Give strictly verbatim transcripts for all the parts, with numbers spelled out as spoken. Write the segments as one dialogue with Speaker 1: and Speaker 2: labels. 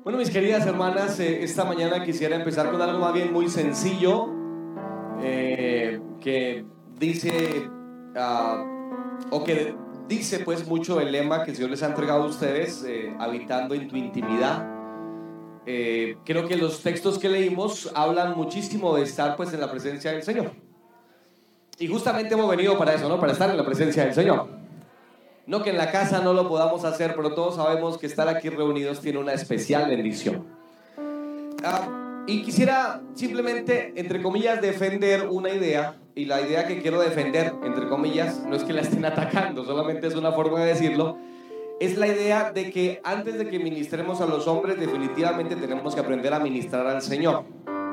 Speaker 1: Bueno, mis queridas hermanas, eh, esta mañana quisiera empezar con algo más bien muy sencillo, eh, que dice, uh, o que dice pues mucho el lema que el Señor les ha entregado a ustedes, eh, habitando en tu intimidad. Eh, creo que los textos que leímos hablan muchísimo de estar pues en la presencia del Señor. Y justamente hemos venido para eso, ¿no? Para estar en la presencia del Señor. No que en la casa no lo podamos hacer, pero todos sabemos que estar aquí reunidos tiene una especial bendición. Uh, y quisiera simplemente, entre comillas, defender una idea. Y la idea que quiero defender, entre comillas, no es que la estén atacando, solamente es una forma de decirlo. Es la idea de que antes de que ministremos a los hombres, definitivamente tenemos que aprender a ministrar al Señor.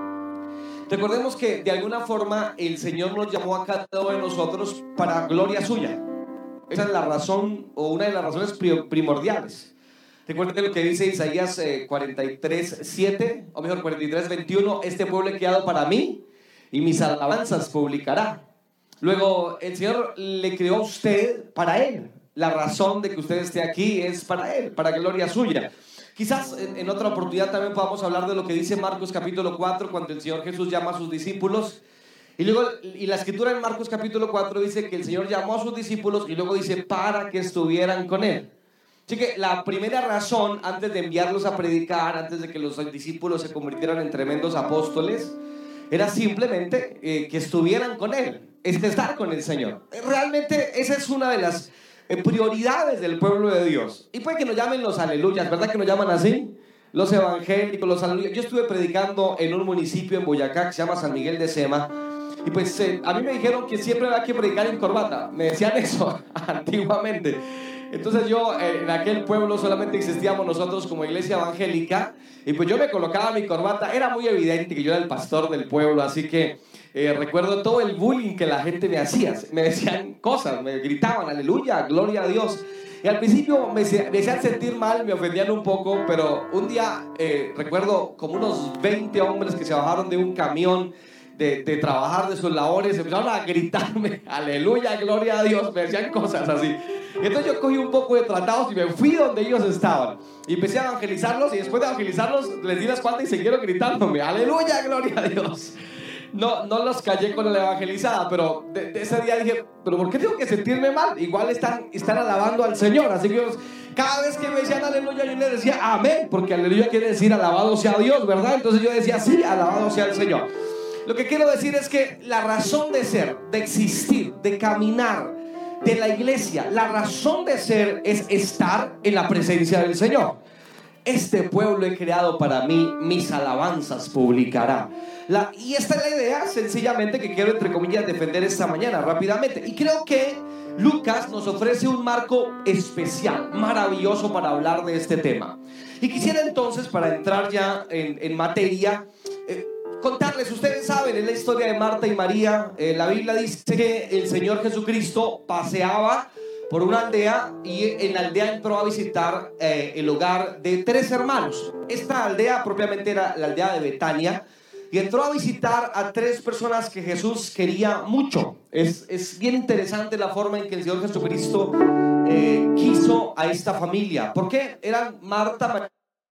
Speaker 1: Recordemos que de alguna forma el Señor nos llamó a cada uno de nosotros para gloria suya. Esa es la razón, o una de las razones primordiales. Recuerden lo que dice Isaías eh, cuarenta y tres, siete, o mejor cuarenta y tres, veintiuno: este pueblo he creado para mí y mis alabanzas publicará. Luego, el Señor le creó a usted para Él. La razón de que usted esté aquí es para Él, para gloria suya. Quizás en, en otra oportunidad también podamos hablar de lo que dice Marcos capítulo cuatro, cuando el Señor Jesús llama a sus discípulos. Y luego, y la escritura en Marcos capítulo cuatro dice que el Señor llamó a sus discípulos y luego dice para que estuvieran con Él. Así que la primera razón, antes de enviarlos a predicar, antes de que los discípulos se convirtieran en tremendos apóstoles, era simplemente eh, que estuvieran con Él, es estar con el Señor. Realmente esa es una de las eh, prioridades del pueblo de Dios. Y puede que nos llamen los aleluyas, ¿verdad que nos llaman así? Los evangélicos, los aleluyas. Yo estuve predicando en un municipio en Boyacá que se llama San Miguel de Sema. Y pues eh, a mí me dijeron que siempre había que predicar en corbata. Me decían eso antiguamente. Entonces yo eh, en aquel pueblo solamente existíamos nosotros como iglesia evangélica. Y pues yo me colocaba mi corbata. Era muy evidente que yo era el pastor del pueblo. Así que eh, recuerdo todo el bullying que la gente me hacía. Me decían cosas, me gritaban aleluya, gloria a Dios. Y al principio me, me hacían sentir mal, me ofendían un poco. Pero un día eh, recuerdo como unos veinte hombres que se bajaron de un camión De, de trabajar de sus labores, empezaron a gritarme aleluya, gloria a Dios, me decían cosas así. Y entonces yo cogí un poco de tratados y me fui donde ellos estaban y empecé a evangelizarlos, y después de evangelizarlos les di la espalda y siguieron gritándome aleluya, gloria a Dios. No, no los callé con la evangelizada, pero de, de ese día dije, pero ¿por qué tengo que sentirme mal? Igual están, están alabando al Señor. Así que yo, cada vez que me decían aleluya, yo les decía amén, porque aleluya quiere decir alabado sea Dios, ¿verdad? Entonces yo decía sí, alabado sea el Señor. Lo que quiero decir es que la razón de ser, de existir, de caminar, de la iglesia, la razón de ser es estar en la presencia del Señor. Este pueblo he creado para mí, mis alabanzas publicará. La, y esta es la idea sencillamente que quiero, entre comillas, defender esta mañana rápidamente. Y creo que Lucas nos ofrece un marco especial, maravilloso para hablar de este tema. Y quisiera entonces, para entrar ya en, en materia, eh, contarles, ustedes saben, es la historia de Marta y María. eh, La Biblia dice que el Señor Jesucristo paseaba por una aldea y en la aldea entró a visitar eh, el hogar de tres hermanos. Esta aldea propiamente era la aldea de Betania, y entró a visitar a tres personas que Jesús quería mucho. Es, es bien interesante la forma en que el Señor Jesucristo eh, quiso a esta familia. ¿Por qué? Eran Marta, María,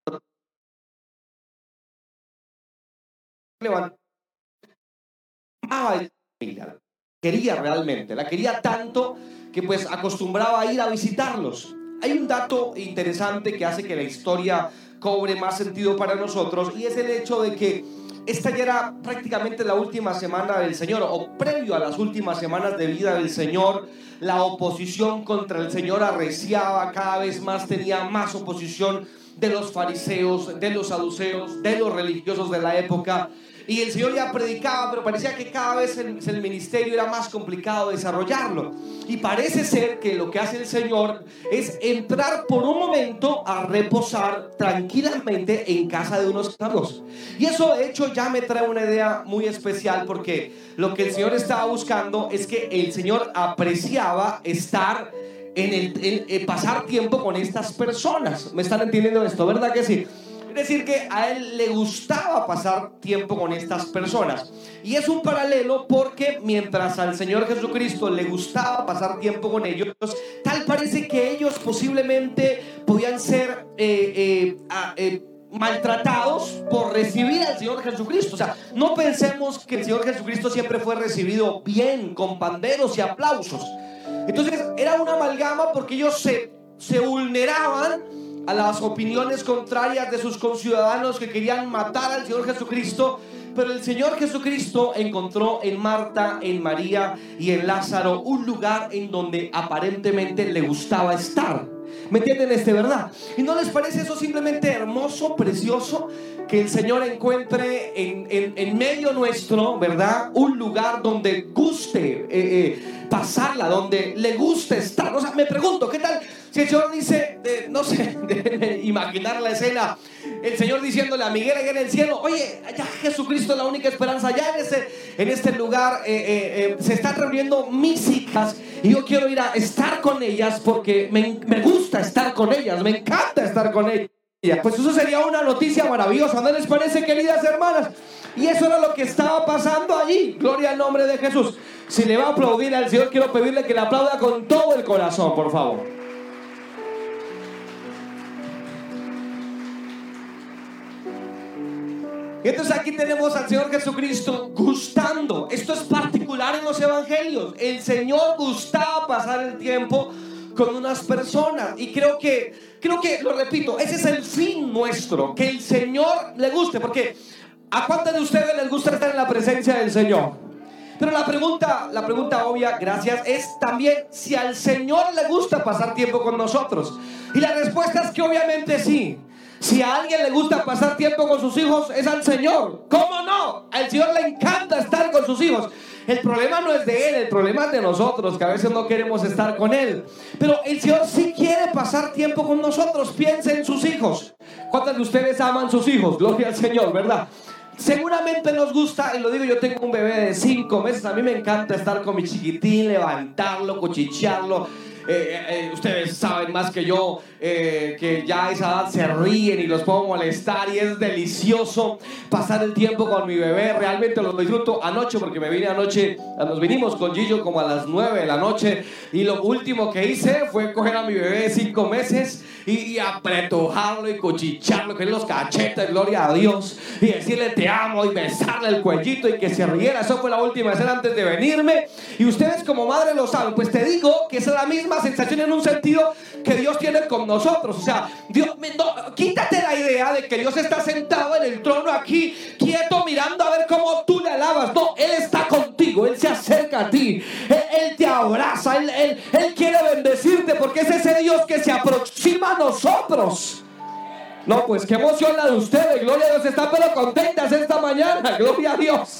Speaker 1: quería realmente, la quería tanto que pues acostumbraba a ir a visitarlos. Hay un dato interesante que hace que la historia cobre más sentido para nosotros, y es el hecho de que esta ya era prácticamente la última semana del Señor, o previo a las últimas semanas de vida del Señor. La oposición contra el Señor arreciaba, cada vez más tenía más oposición de los fariseos, de los saduceos, de los religiosos de la época. Y el Señor ya predicaba, pero parecía que cada vez el, el ministerio era más complicado desarrollarlo. Y parece ser que lo que hace el Señor es entrar por un momento a reposar tranquilamente en casa de unos amigos. Y eso de hecho ya me trae una idea muy especial, porque lo que el Señor estaba buscando es que el Señor apreciaba estar en el, en, en pasar tiempo con estas personas. ¿Me están entendiendo esto? ¿Verdad que sí? Es decir, que a él le gustaba pasar tiempo con estas personas. Y es un paralelo porque mientras al Señor Jesucristo le gustaba pasar tiempo con ellos, tal parece que ellos posiblemente podían ser eh, eh, eh, maltratados por recibir al Señor Jesucristo. O sea, no pensemos que el Señor Jesucristo siempre fue recibido bien, con panderos y aplausos. Entonces era una amalgama porque ellos se, se vulneraban a las opiniones contrarias de sus conciudadanos que querían matar al Señor Jesucristo. Pero el Señor Jesucristo encontró en Marta, en María y en Lázaro un lugar en donde aparentemente le gustaba estar. ¿Me entienden este, verdad? ¿Y no les parece eso simplemente hermoso, precioso? Que el Señor encuentre en, en, en medio nuestro, ¿verdad? Un lugar donde guste eh, eh, pasarla, donde le guste estar. O sea, me pregunto, ¿qué tal si el Señor dice, eh, no sé, de imaginar la escena, el Señor diciéndole a Miguel allá en el cielo, oye, allá Jesucristo es la única esperanza, allá en este, en este lugar eh, eh, eh, se están reuniendo mis hijas y yo quiero ir a estar con ellas porque me, me gusta estar con ellas, me encanta estar con ellas. Pues eso sería una noticia maravillosa, ¿no les parece, queridas hermanas? Y eso era lo que estaba pasando allí. Gloria al nombre de Jesús. Si le va a aplaudir al Señor, quiero pedirle que le aplauda con todo el corazón, por favor. Y entonces aquí tenemos al Señor Jesucristo gustando. Esto es particular en los evangelios. El Señor gustaba pasar el tiempo con unas personas. Y creo que, creo que, lo repito, ese es el fin nuestro, que el Señor le guste. Porque ¿a cuántos de ustedes les gusta estar en la presencia del Señor? Pero la pregunta, la pregunta obvia, gracias, es también si al Señor le gusta pasar tiempo con nosotros. Y la respuesta es que obviamente sí. Si a alguien le gusta pasar tiempo con sus hijos, es al Señor. ¿Cómo no? Al Señor le encanta estar con sus hijos. El problema no es de Él, el problema es de nosotros, que a veces no queremos estar con Él. Pero el Señor sí quiere pasar tiempo con nosotros. Piensen en sus hijos. ¿Cuántos de ustedes aman sus hijos? Gloria al Señor, ¿verdad? Seguramente nos gusta, y lo digo, yo tengo un bebé de cinco meses. A mí me encanta estar con mi chiquitín, levantarlo, cuchichearlo. Eh, eh, ustedes saben más que yo eh, que ya a esa edad se ríen y los puedo molestar y es delicioso pasar el tiempo con mi bebé. Realmente lo disfruto. Anoche, porque me vine anoche, nos vinimos con Gillo como a las nueve de la noche y lo último que hice fue coger a mi bebé de cinco meses y, y apretujarlo y cuchicharlo, que los cachetes, gloria a Dios, y decirle te amo y besarle el cuellito y que se riera. Eso fue la última escena antes de venirme. Y ustedes como madre lo saben. Pues te digo que esa es la misma sensación en un sentido que Dios tiene con nosotros. O sea, Dios, no, quítate la idea de que Dios está sentado en el trono aquí, quieto, mirando a ver cómo tú le alabas. No, Él está contigo, Él se acerca a ti, Él, él te abraza, él, él, él quiere bendecirte porque es ese Dios que se aproxima a nosotros. No, pues qué emoción la de ustedes, gloria a Dios, están pero contentas esta mañana, gloria a Dios.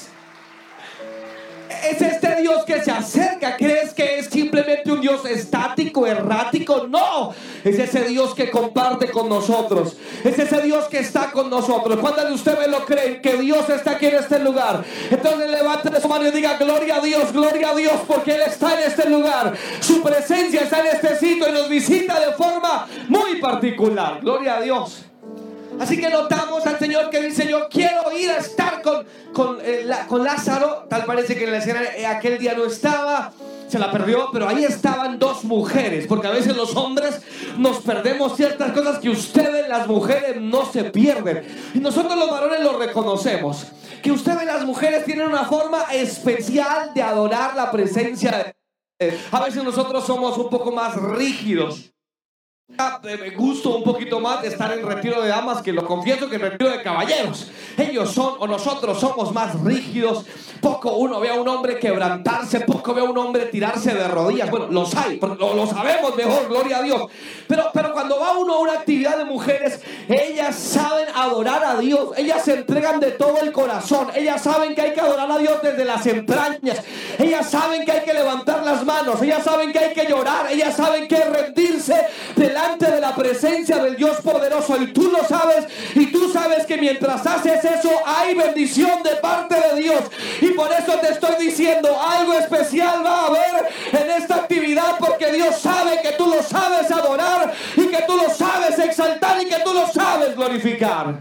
Speaker 1: Es este Dios que se acerca. ¿Crees que es simplemente un Dios estático, errático? No, es ese Dios que comparte con nosotros. Es ese Dios que está con nosotros. ¿Cuántos de ustedes lo creen? Que Dios está aquí en este lugar. Entonces levante su mano y diga gloria a Dios, gloria a Dios, porque Él está en este lugar. Su presencia está en este sitio y nos visita de forma muy particular. Gloria a Dios. Así que notamos al Señor que dice yo quiero ir a estar con, con, eh, la, con Lázaro. Tal parece que en la escena eh, aquel día no estaba, se la perdió, pero ahí estaban dos mujeres. Porque a veces los hombres nos perdemos ciertas cosas que ustedes las mujeres no se pierden. Y nosotros los varones lo reconocemos. Que ustedes las mujeres tienen una forma especial de adorar la presencia de Dios. A veces nosotros somos un poco más rígidos. Me gusta un poquito más de estar en retiro de damas, que lo confieso, que en retiro de caballeros. Ellos son, o nosotros somos más rígidos. Poco uno ve a un hombre quebrantarse, poco ve a un hombre tirarse de rodillas. Bueno, los hay, lo, lo sabemos mejor, gloria a Dios. Pero, pero cuando va uno a una actividad de mujeres, ellas saben adorar a Dios. Ellas se entregan de todo el corazón. Ellas saben que hay que adorar a Dios desde las entrañas. Ellas saben que hay que levantar las manos. Ellas saben que hay que llorar. Ellas saben que rendirse delante de la presencia del Dios poderoso. Y tú lo sabes, y tú sabes que mientras haces eso hay bendición de parte de Dios. Y por eso te estoy diciendo, algo especial va a haber en esta actividad, porque Dios sabe que tú lo sabes adorar y que tú lo sabes exaltar y que tú lo sabes glorificar.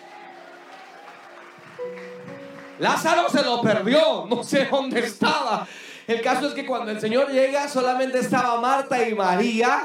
Speaker 1: Lázaro se lo perdió, no sé dónde estaba. El caso es que cuando el Señor llega solamente estaba Marta y María.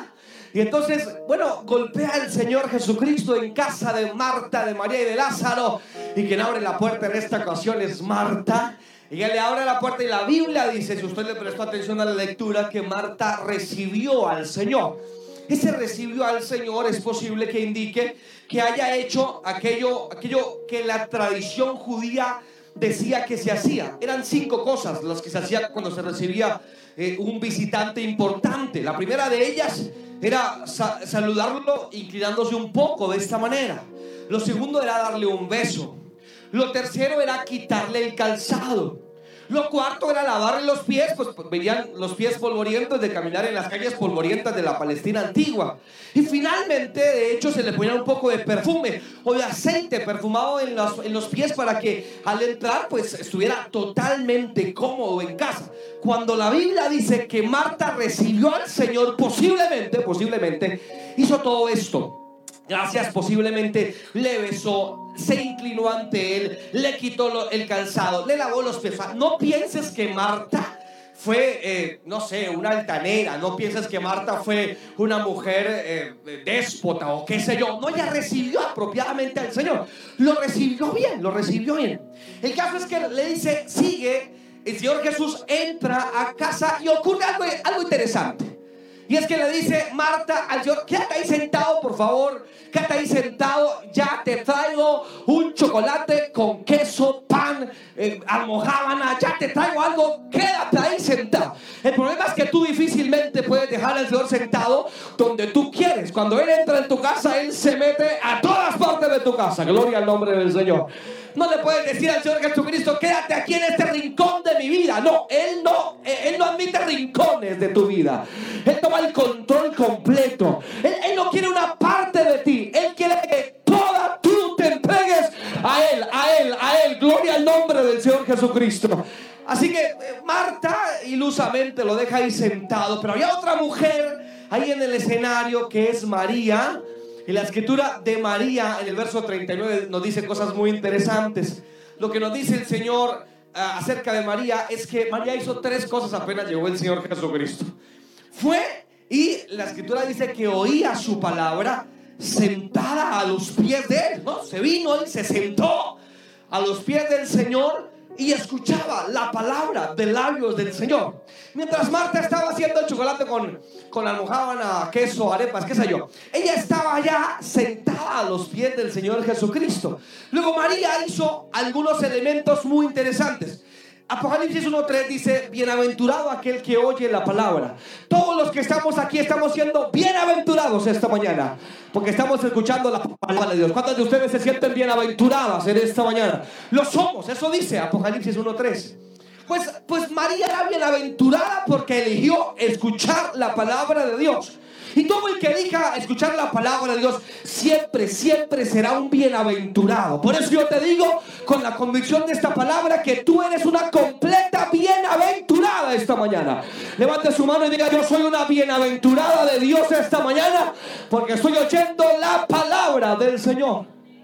Speaker 1: Y entonces, bueno, golpea el Señor Jesucristo en casa de Marta, de María y de Lázaro. Y quien abre la puerta en esta ocasión es Marta. Y él le abre la puerta y la Biblia dice, si usted le prestó atención a la lectura, que Marta recibió al Señor. Ese recibió al Señor es posible que indique que haya hecho aquello, aquello que la tradición judía decía que se hacía. Eran cinco cosas las que se hacían cuando se recibía eh, un visitante importante. La primera de ellas era sa- saludarlo inclinándose un poco de esta manera. Lo segundo era darle un beso. Lo tercero era quitarle el calzado. Lo cuarto era lavarle los pies, pues venían los pies polvorientos de caminar en las calles polvorientas de la Palestina antigua. Y finalmente, de hecho, se le ponía un poco de perfume o de aceite perfumado en los, en los pies para que al entrar, pues estuviera totalmente cómodo en casa. Cuando la Biblia dice que Marta recibió al Señor, posiblemente, posiblemente, hizo todo esto. Gracias, posiblemente le besó, se inclinó ante él, le quitó lo, el calzado, le lavó los pies. No pienses que Marta fue, eh, no sé, una altanera. No pienses que Marta fue una mujer eh, déspota o qué sé yo. No, ella recibió apropiadamente al Señor. Lo recibió bien, lo recibió bien. El caso es que le dice, sigue. El Señor Jesús entra a casa y ocurre algo, algo interesante. Y es que le dice Marta al Señor, quédate ahí sentado, por favor, quédate ahí sentado, ya te traigo un chocolate con queso, pan, eh, almojábana, ya te traigo algo, quédate ahí sentado. El problema es que tú difícilmente puedes dejar al Señor sentado donde tú quieres. Cuando Él entra en tu casa, Él se mete a todas partes de tu casa. Gloria al nombre del Señor. No le puedes decir al Señor Jesucristo, quédate aquí en este rincón de mi vida. No, Él no, Él no admite rincones de tu vida. Él toma el control completo. Él, él no quiere una parte de ti. Él quiere que toda tú te entregues a Él, a Él, a Él. Gloria al nombre del Señor Jesucristo. Así que Marta ilusamente lo deja ahí sentado. Pero había otra mujer ahí en el escenario que es María. Y la escritura de María en el verso treinta y nueve nos dice cosas muy interesantes. Lo que nos dice el Señor uh, acerca de María es que María hizo tres cosas apenas llegó el Señor Jesucristo. Fue, y la escritura dice que oía su palabra sentada a los pies de Él, ¿no? Se vino y se sentó a los pies del Señor y escuchaba la palabra de labios del Señor. Mientras Marta estaba haciendo el chocolate con, con almojábana, queso, arepas, qué sé yo, ella estaba ya sentada a los pies del Señor Jesucristo. Luego María hizo algunos elementos muy interesantes. Apocalipsis uno tres dice, bienaventurado aquel que oye la palabra. Todos los que estamos aquí estamos siendo bienaventurados esta mañana, porque estamos escuchando la palabra de Dios. ¿Cuántas de ustedes se sienten bienaventuradas en esta mañana? Lo somos, eso dice Apocalipsis uno tres. Pues, pues María era bienaventurada porque eligió escuchar la palabra de Dios. Y todo el que elija escuchar la palabra de Dios siempre, siempre será un bienaventurado. Por eso yo te digo con la convicción de esta palabra que tú eres una completa bienaventurada esta mañana. Levante su mano y diga, yo soy una bienaventurada de Dios esta mañana porque estoy oyendo la palabra del Señor.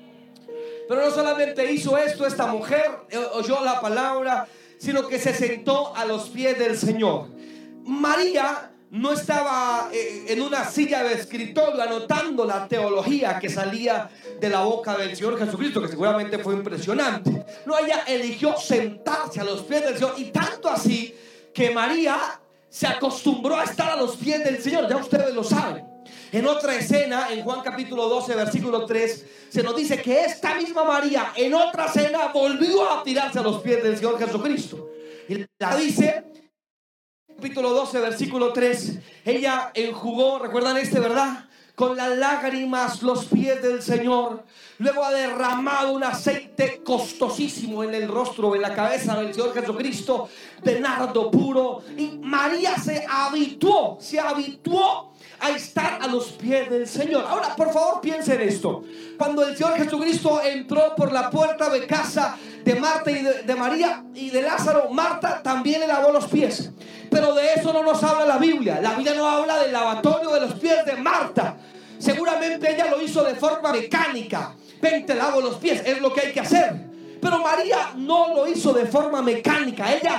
Speaker 1: Pero no solamente hizo esto esta mujer, oyó la palabra, sino que se sentó a los pies del Señor. María no estaba eh, en una silla de escritorio anotando la teología que salía de la boca del Señor Jesucristo, que seguramente fue impresionante. No, ella eligió sentarse a los pies del Señor, y tanto así que María se acostumbró a estar a los pies del Señor. Ya ustedes lo saben. En otra escena, en Juan capítulo doce, versículo tres, se nos dice que esta misma María en otra cena volvió a tirarse a los pies del Señor Jesucristo. Y la dice, capítulo doce, versículo tres, ella enjugó, recuerdan este, ¿verdad? Con las lágrimas los pies del Señor. Luego ha derramado un aceite costosísimo en el rostro, en la cabeza del Señor Jesucristo, de nardo puro. Y María se habituó, se habituó a estar a los pies del Señor. Ahora, por favor, piensen esto. Cuando el Señor Jesucristo entró por la puerta de casa de Marta y de, de María y de Lázaro, Marta también le lavó los pies. Pero de eso no nos habla la Biblia. La Biblia no habla del lavatorio de los pies de Marta. Seguramente ella lo hizo de forma mecánica. Ven, te lavo los pies, es lo que hay que hacer. Pero María no lo hizo de forma mecánica. Ella te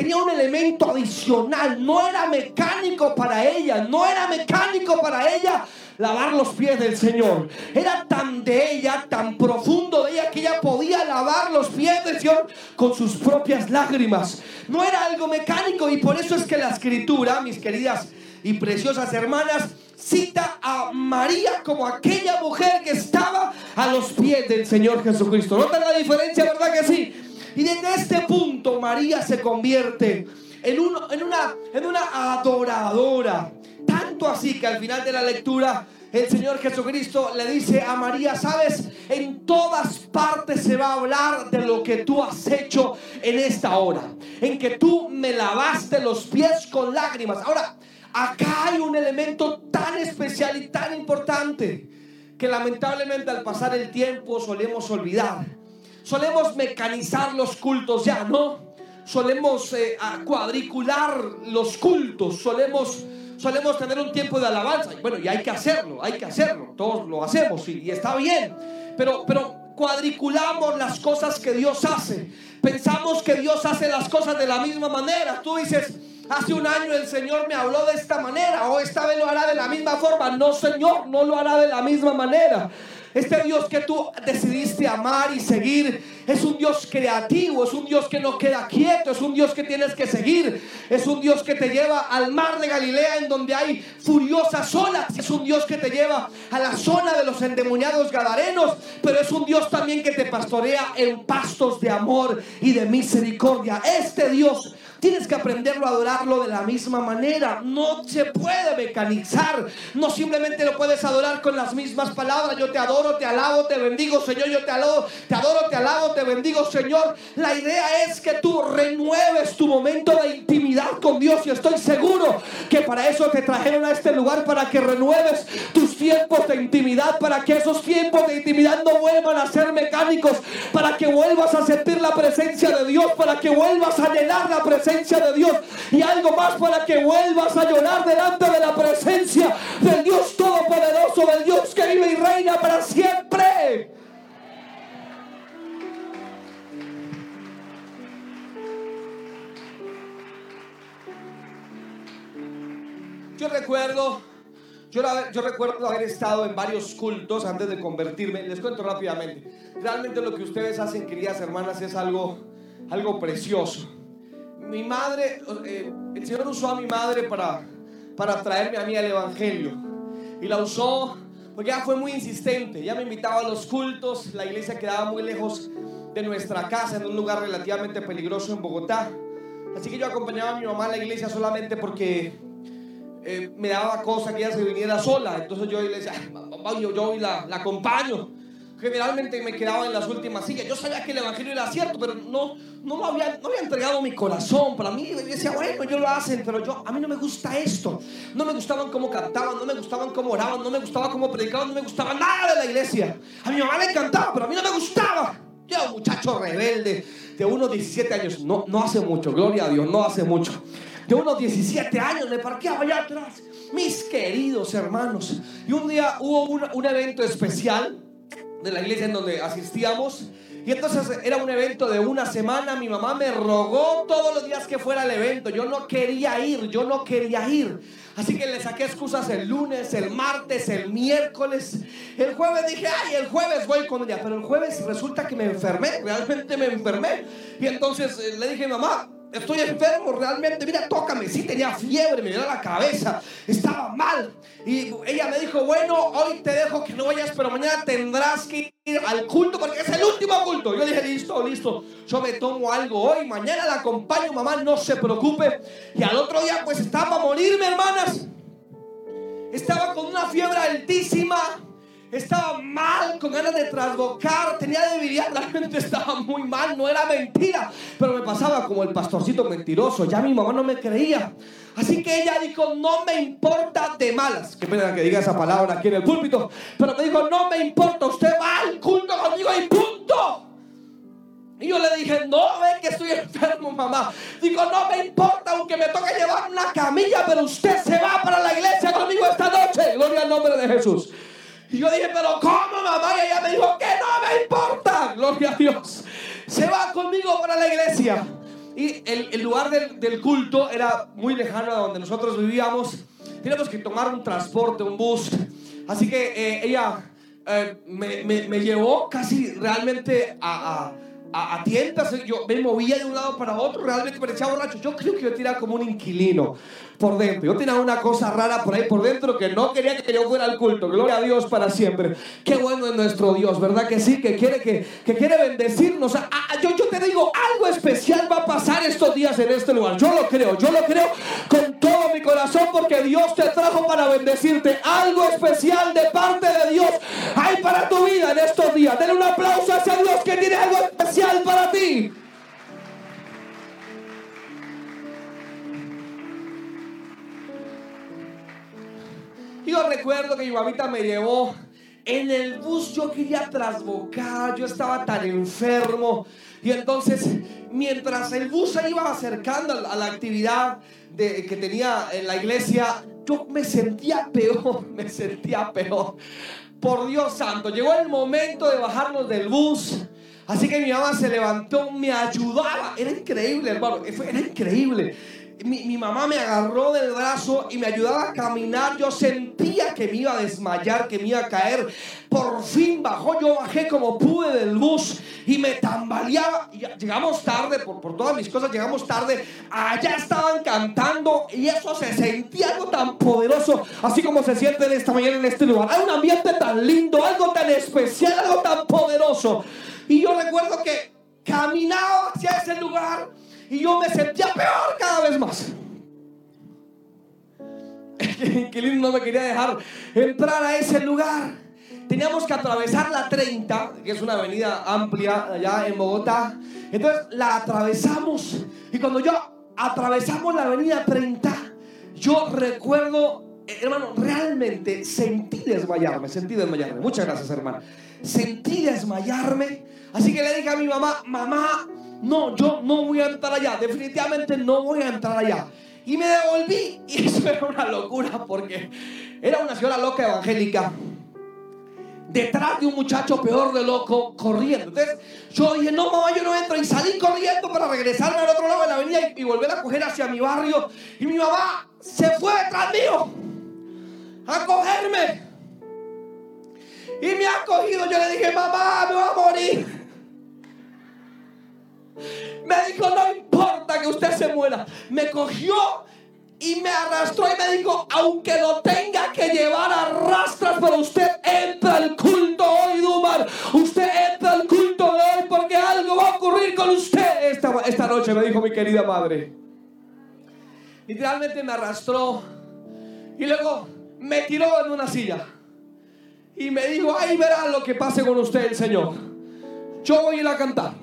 Speaker 2: tenía un elemento adicional. No era mecánico para ella, no era mecánico para ella lavar los pies del Señor. Era tan de ella, tan profundo de ella, que ella podía lavar los pies del Señor con sus propias lágrimas. No era algo mecánico, y por eso es que la Escritura, mis queridas y preciosas hermanas, cita a María como aquella mujer que estaba a los pies del Señor Jesucristo. ¿Notan la diferencia, verdad que sí? Y desde este punto María se convierte en, un, en, una, en una adoradora. Tanto así que al final de la lectura el Señor Jesucristo le dice a María: sabes, en todas partes se va a hablar de lo que tú has hecho en esta hora, en que tú me lavaste los pies con lágrimas. Ahora, acá hay un elemento tan especial y tan importante que lamentablemente al pasar el tiempo solemos olvidar. Solemos mecanizar los cultos ya, ¿no? Solemos eh, cuadricular los cultos. Solemos, solemos tener un tiempo de alabanza. Bueno, y hay que hacerlo, hay que hacerlo. Todos lo hacemos y, y está bien. Pero, pero cuadriculamos las cosas que Dios hace. Pensamos que Dios hace las cosas de la misma manera. Tú dices: hace un año el Señor me habló de esta manera, o esta vez lo hará de la misma forma. No, Señor, no lo hará de la misma manera. Este Dios que tú decidiste amar y seguir es un Dios creativo, es un Dios que no queda quieto, es un Dios que tienes que seguir, es un Dios que te lleva al mar de Galilea en donde hay furiosas olas, es un Dios que te lleva a la zona de los endemoniados gadarenos, pero es un Dios también que te pastorea en pastos de amor y de misericordia. Este Dios tienes que aprenderlo a adorarlo de la misma manera. No se puede mecanizar. No simplemente lo puedes adorar con las mismas palabras. Yo te adoro, te alabo, te bendigo, Señor. Yo te alabo, te adoro, te alabo, te bendigo, Señor. La idea es que tú renueves tu momento de intimidad con Dios. Y estoy seguro que para eso te trajeron a este lugar, para que renueves tus tiempos de intimidad, para que esos tiempos de intimidad no vuelvan a ser mecánicos, para que vuelvas a sentir la presencia de Dios, para que vuelvas a llenar la presencia de Dios, y algo más, para que vuelvas a llorar delante de la presencia del Dios Todopoderoso, del Dios que vive y reina para siempre. Yo recuerdo Yo, yo recuerdo haber estado en varios cultos antes de convertirme. Les cuento rápidamente. Realmente lo que ustedes hacen, queridas hermanas, es algo, algo precioso. Mi madre, eh, el Señor usó a mi madre para, para traerme a mí al Evangelio. Y la usó porque ella fue muy insistente. Ella me invitaba a los cultos. La iglesia quedaba muy lejos de nuestra casa, en un lugar relativamente peligroso en Bogotá. Así que yo acompañaba a mi mamá a la iglesia solamente porque eh, me daba cosa que ella se viniera sola. Entonces yo le decía: mamá, yo, yo la, la acompaño. Generalmente me quedaba en las últimas sillas. Yo sabía que el evangelio era cierto, pero no, no, lo había, no había entregado mi corazón. Para mí, yo decía: bueno, ellos lo hacen, pero yo, a mí no me gusta esto. No me gustaban cómo cantaban, no me gustaban cómo oraban, no me gustaba cómo predicaban, no me gustaba nada de la iglesia. A mi mamá le encantaba, pero a mí no me gustaba. Yo era un muchacho rebelde de unos diecisiete años. No, no hace mucho, gloria a Dios, no hace mucho. De unos diecisiete años me parqueaba allá atrás, mis queridos hermanos. Y un día hubo un, un evento especial de la iglesia en donde asistíamos. Y entonces era un evento de una semana. Mi mamá me rogó todos los días que fuera el evento. Yo no quería ir, yo no quería ir. Así que le saqué excusas el lunes, el martes, el miércoles. El jueves dije: ay, el jueves voy con ella. Pero el jueves resulta que me enfermé, realmente me enfermé. Y entonces eh, le dije: mamá, estoy enfermo realmente, mira, tócame. Sí, tenía fiebre, me dio la cabeza, estaba mal. Y ella me dijo: bueno, hoy te dejo que no vayas, pero mañana tendrás que ir al culto porque es el último culto. Yo dije: listo, listo, yo me tomo algo hoy, mañana la acompaño, mamá, no se preocupe. Y al otro día pues estaba para morirme, hermanas. Estaba con una fiebre altísima, estaba mal, con ganas de trasbocar, tenía debilidad, realmente estaba muy mal, no era mentira, pero me pasaba como el pastorcito mentiroso. Ya mi mamá no me creía. Así que ella dijo: no me importa de malas. Qué pena que diga esa palabra aquí en el púlpito, pero me dijo: no me importa, usted va al culto conmigo y punto. Y yo le dije: no, ve que estoy enfermo, mamá. Digo: no me importa, aunque me toque llevar una camilla, pero usted se va para la iglesia conmigo esta noche. Gloria al nombre de Jesús. Y yo dije: pero ¿cómo, mamá? Y ella me dijo: que no me importa. Gloria a Dios. Se va conmigo para la iglesia. Y el, el lugar del, del culto era muy lejano a donde nosotros vivíamos. Teníamos que tomar un transporte, un bus. Así que eh, ella eh, me, me, me llevó casi realmente a, a, a, a tientas. Yo me movía de un lado para otro. Realmente parecía borracho. Yo creo que yo tenía como un inquilino por dentro. Yo tenía una cosa rara por ahí por dentro que no quería que yo fuera al culto. Gloria a Dios para siempre. Qué bueno es nuestro Dios, ¿verdad que sí? Que quiere, que, que quiere bendecirnos. Ah, yo, yo te digo, algo especial va a pasar estos días en este lugar. Yo lo creo, yo lo creo con todo mi corazón, porque Dios te trajo para bendecirte. Algo especial de parte de Dios hay para tu vida en estos días. Denle un aplauso hacia Dios que tiene algo especial para ti. Yo recuerdo que mi mamita me llevó en el bus. Yo quería trasbocar, yo estaba tan enfermo. Y entonces, mientras el bus se iba acercando a la actividad de, que tenía en la iglesia, yo me sentía peor, me sentía peor. Por Dios santo, llegó el momento de bajarnos del bus. Así que mi mamá se levantó, me ayudaba. Era increíble, hermano, era increíble. Mi, mi mamá me agarró del brazo y me ayudaba a caminar. Yo sentía que me iba a desmayar, que me iba a caer. Por fin bajó, yo bajé como pude del bus y me tambaleaba. Y llegamos tarde, por, por todas mis cosas llegamos tarde. Allá estaban cantando y eso se sentía algo tan poderoso, así como se siente en esta mañana en este lugar. Hay un ambiente tan lindo, algo tan especial, algo tan poderoso. Y yo recuerdo que caminaba hacia ese lugar y yo me sentía peor cada vez más. El inquilino no me quería dejar entrar a ese lugar. Teníamos que atravesar la treinta, que es una avenida amplia allá en Bogotá. Entonces la atravesamos. Y cuando yo atravesamos la avenida treinta, yo recuerdo, hermano, realmente sentí desmayarme. Sentí desmayarme. Muchas gracias, hermano. Sentí desmayarme. Así que le dije a mi mamá: mamá, no, yo no voy a entrar allá. Definitivamente no voy a entrar allá. Y me devolví. Y eso era una locura, porque era una señora loca evangélica detrás de un muchacho peor de loco corriendo. Entonces yo dije: no, mamá, yo no entro. Y salí corriendo para regresarme al otro lado de la avenida y, y volver a coger hacia mi barrio. Y mi mamá se fue detrás mío a cogerme. Y me ha cogido. Yo le dije: mamá, me voy a morir. Me dijo: no importa que usted se muera. Me cogió y me arrastró y me dijo: aunque lo tenga que llevar a rastras, pero usted entra al culto hoy, Dumar. Usted entra al culto de hoy, porque algo va a ocurrir con usted esta, esta noche, me dijo mi querida madre. Literalmente me arrastró y luego me tiró en una silla y me dijo: ahí verá lo que pase con usted el Señor. Yo voy a ir a cantar.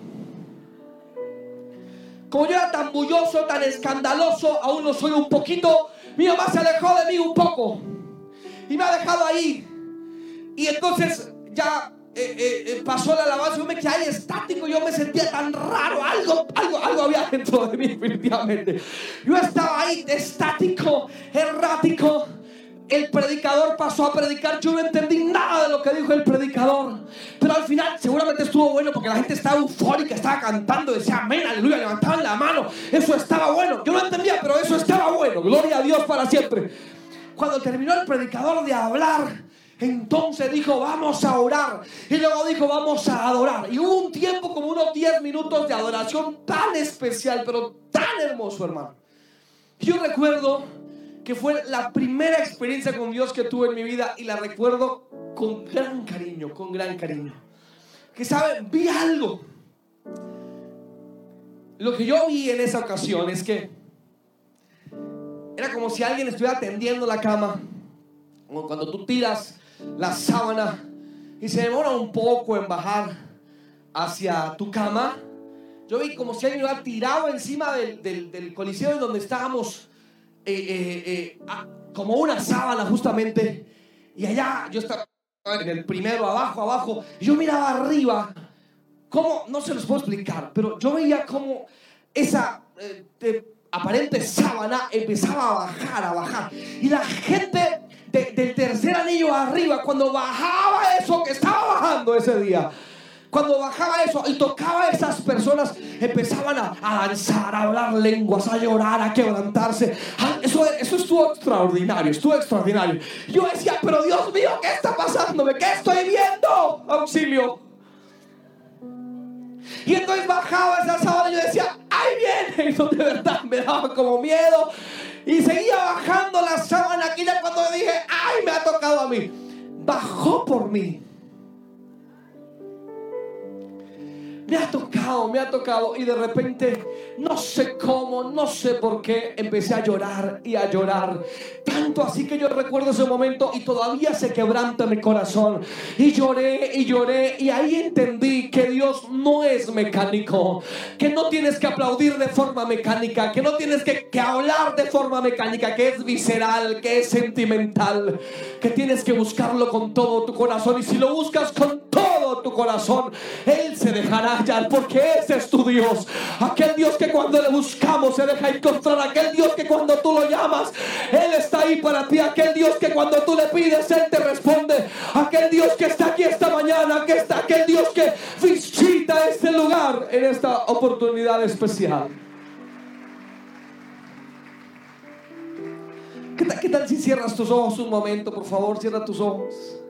Speaker 2: Como yo era tan bulloso, tan escandaloso, aún lo soy un poquito, mi mamá se alejó de mí un poco y me ha dejado ahí. Y entonces ya eh, eh, pasó la alabanza. Yo me quedé ahí estático. Yo me sentía tan raro. Algo, algo, algo había dentro de mí, definitivamente. Yo estaba ahí estático, errático. El predicador pasó a predicar. Yo no entendí nada de lo que dijo el predicador, pero al final seguramente estuvo bueno, porque la gente estaba eufórica, estaba cantando, decía amén, aleluya, levantaban la mano. Eso estaba bueno. Yo no entendía, pero eso estaba bueno. Gloria a Dios para siempre. Cuando terminó el predicador de hablar, entonces dijo: vamos a orar. Y luego dijo: vamos a adorar. Y hubo un tiempo, como unos diez minutos de adoración tan especial, pero tan hermoso, hermano. Yo recuerdo que fue la primera experiencia con Dios que tuve en mi vida, y la recuerdo con gran cariño, con gran cariño. Que saben, vi algo. Lo que yo vi en esa ocasión es que era como si alguien estuviera tendiendo la cama, como cuando tú tiras la sábana y se demora un poco en bajar hacia tu cama. Yo vi como si alguien hubiera tirado encima del, del, del coliseo en donde estábamos. Eh, eh, eh, ah, como una sábana justamente, y allá yo estaba en el primero, abajo, abajo, y yo miraba arriba, como, no se los puedo explicar, pero yo veía como esa eh, de, aparente sábana empezaba a bajar, a bajar, y la gente de, del tercer anillo arriba, cuando bajaba eso que estaba bajando ese día, Cuando bajaba eso y tocaba a esas personas, empezaban a, a danzar, a hablar lenguas, a llorar, a quebrantarse. Eso, eso estuvo extraordinario, estuvo extraordinario. Yo decía, pero Dios mío, ¿qué está pasándome? ¿Qué estoy viendo? Auxilio. Y entonces bajaba esa sábana y yo decía, ¡ay, viene! Y eso de verdad me daba como miedo. Y seguía bajando la sábana aquella cuando dije, ¡ay, me ha tocado a mí! Bajó por mí. Me ha tocado, me ha tocado. Y de repente, no sé cómo, no sé por qué, empecé a llorar y a llorar. Tanto así que yo recuerdo ese momento y todavía se quebranta mi corazón. Y lloré y lloré. Y ahí entendí que Dios no es mecánico. Que no tienes que aplaudir de forma mecánica. Que no tienes que, que hablar de forma mecánica. Que es visceral, que es sentimental. Que tienes que buscarlo con todo tu corazón. Y si lo buscas con todo tu corazón, Él se dejará hallar, porque ese es tu Dios. Aquel Dios que cuando le buscamos se deja encontrar. Aquel Dios que cuando tú lo llamas, Él está ahí para ti. Aquel Dios que cuando tú le pides, Él te responde. Aquel Dios que está aquí esta mañana, que está, aquel Dios que visita este lugar en esta oportunidad especial. ¿Qué tal, qué tal si cierras tus ojos un momento, por favor? Cierra tus ojos.